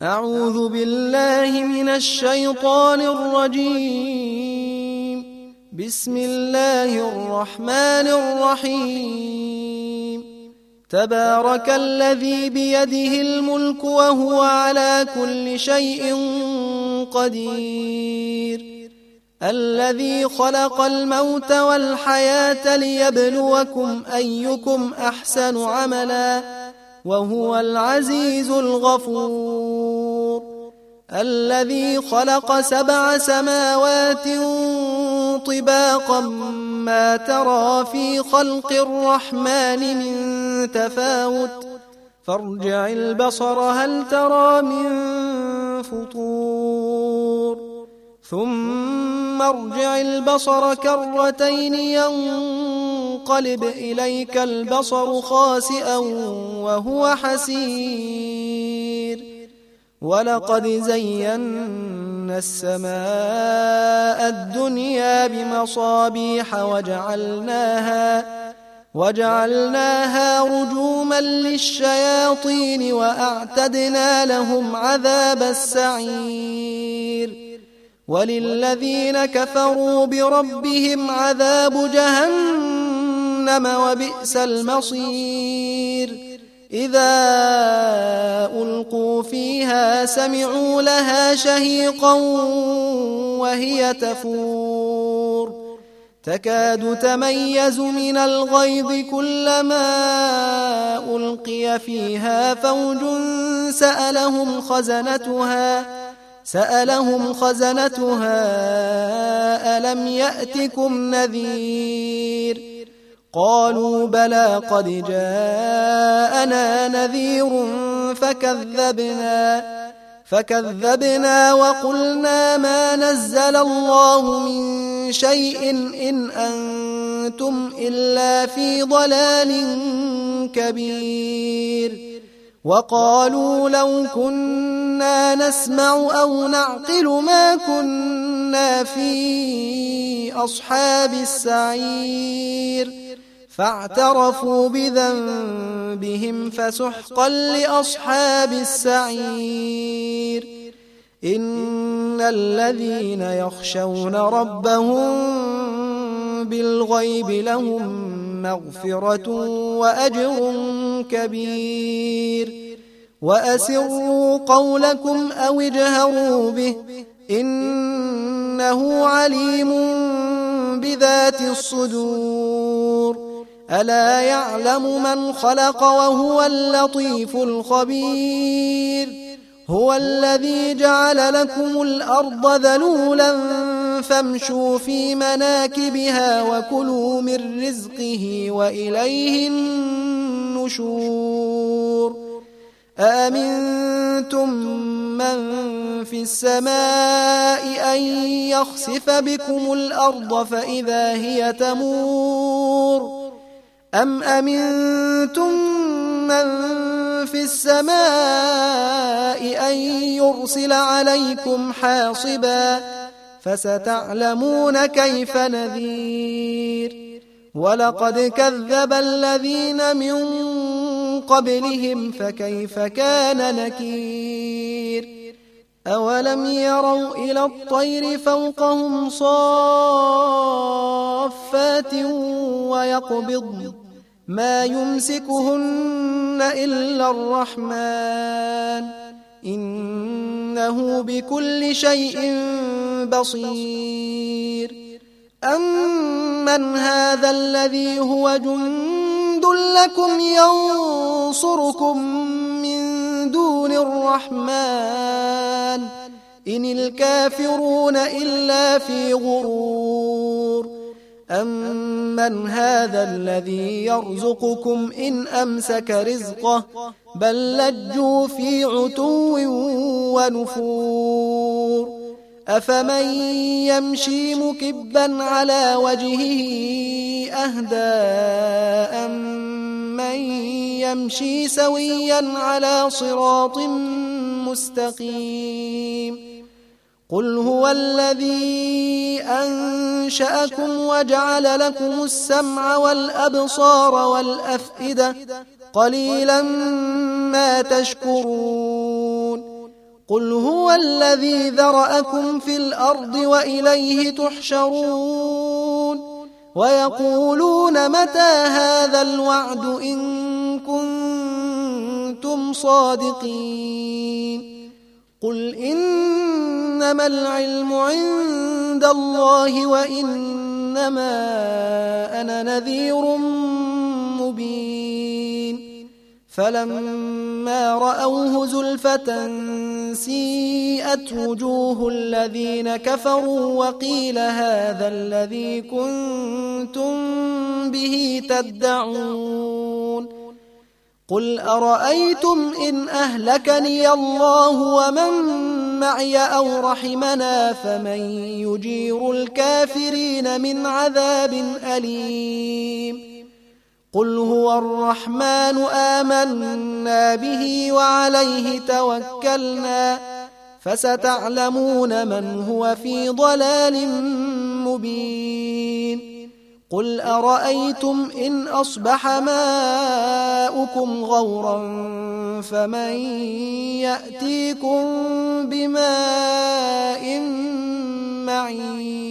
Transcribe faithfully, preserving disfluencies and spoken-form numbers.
أعوذ بالله من الشيطان الرجيم. بسم الله الرحمن الرحيم. تبارك الذي بيده الملك وهو على كل شيء قدير، الذي خلق الموت والحياة ليبلوكم أيكم أحسن عملا وهو العزيز الغفور، الذي خلق سبع سماوات طباقا ما ترى في خلق الرحمن من تفاوت فارجع البصر هل ترى من فطور ثم ارجع البصر كرتين ينقلب إليك البصر خاسئا وهو حسير، ولقد زينا السماء الدنيا بمصابيح وجعلناها وجعلناها رجوما للشياطين وأعتدنا لهم عذاب السعير، وللذين كفروا بربهم عذاب جهنم وبئس المصير. إذا ألقوا فيها سمعوا لها شهيقا وهي تفور تكاد تميز من الغيظ كلما ألقي فيها فوج سألهم خزنتها سألهم خزنتها ألم يأتكم نذير؟ قالوا بلى قد جاءنا نذير فكذبنا فكذبنا وقلنا ما نزل الله من شيء إن أنتم إلا في ضلال كبير. وقالوا لو كنا نسمع أو نعقل ما كنا في أصحاب السعير، فاعترفوا بذنبهم فسحقا لأصحاب السعير. إن الذين يخشون ربهم بالغيب لهم مغفرة وأجر كبير. وأسروا قولكم أو اجهروا به إنه عليم بذات الصدور. ألا يعلم من خلق وهو اللطيف الخبير. هو الذي جعل لكم الأرض ذلولا فامشوا في مناكبها وكلوا من رزقه وإليه النشور. أأمنتم من في السماء أن يخسف بكم الأرض فإذا هي تمور أم أمنتم من في السماء أن يرسل عليكم حاصبا فستعلمون كيف نذير. ولقد كذب الذين من قبلهم فكيف كان نكير. أولم يروا إلى الطير فوقهم صافات ويقبضن ما يمسكهن إلا الرحمن إنه بكل شيء بصير. أمن هذا الذي هو جند لكم ينصركم من دون الرحمن إن الكافرون إلا في غرور. أمن هذا الذي يرزقكم إن أمسك رزقه بل لجوا في عتو ونفور. أفمن يمشي مكبا على وجهه أهدى أمن يمشي سويا على صراط مستقيم. قل هو الذي أنشأكم وجعل لكم السمع والأبصار والأفئدة قليلا ما تشكرون. قل هو الذي ذرأكم في الأرض وإليه تحشرون ويقولون متى هذا الوعد إن كنتم صادقين قل إنما العلم عند الله وإنما أنا نذير مبين فلما رأوه زلفة سيئت وجوه الذين كفروا وقيل هذا الذي كنتم به تدعون قل أرأيتم إن أهلكني الله ومن معي أو رحمنا فمن يجير الكافرين من عذاب أليم قل هو الرحمن آمنا به وعليه توكلنا فستعلمون من هو في ضلال مبين قل أرأيتم إن أصبح ماؤكم غورا فمن يأتيكم بماء معين